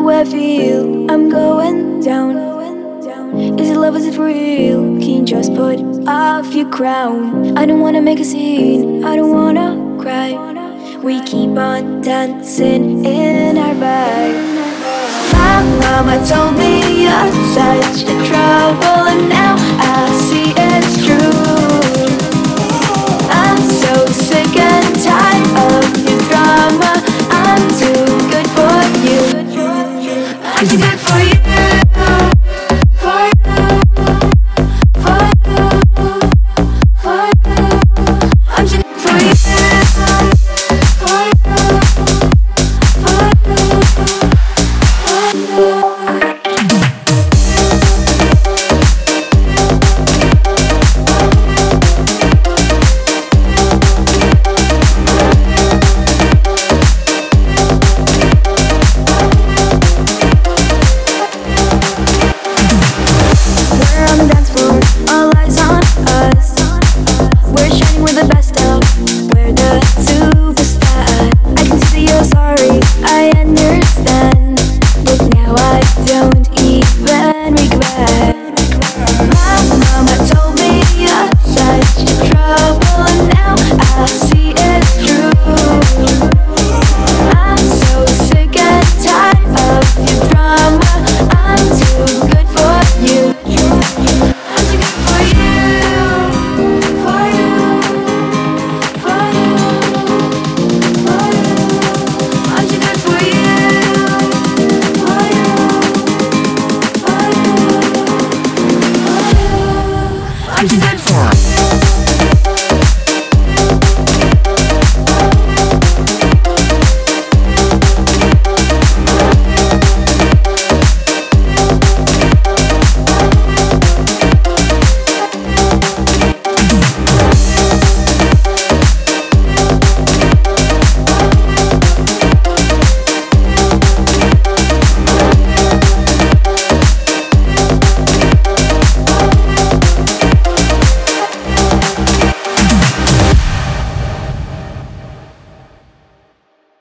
way I feel, I'm going down. Is it love, is it for real? Can you just put off your crown? I don't wanna make a scene, I don't wanna cry. We keep on dancing in our vibe. My mama told me you're such a trouble, and now I see it's true. I'm so sick and tired of your drama. I'm too good for you. I'm too good for you. For you. For you. For you. I'm too good for you. For you. For you. For you. I'm too good.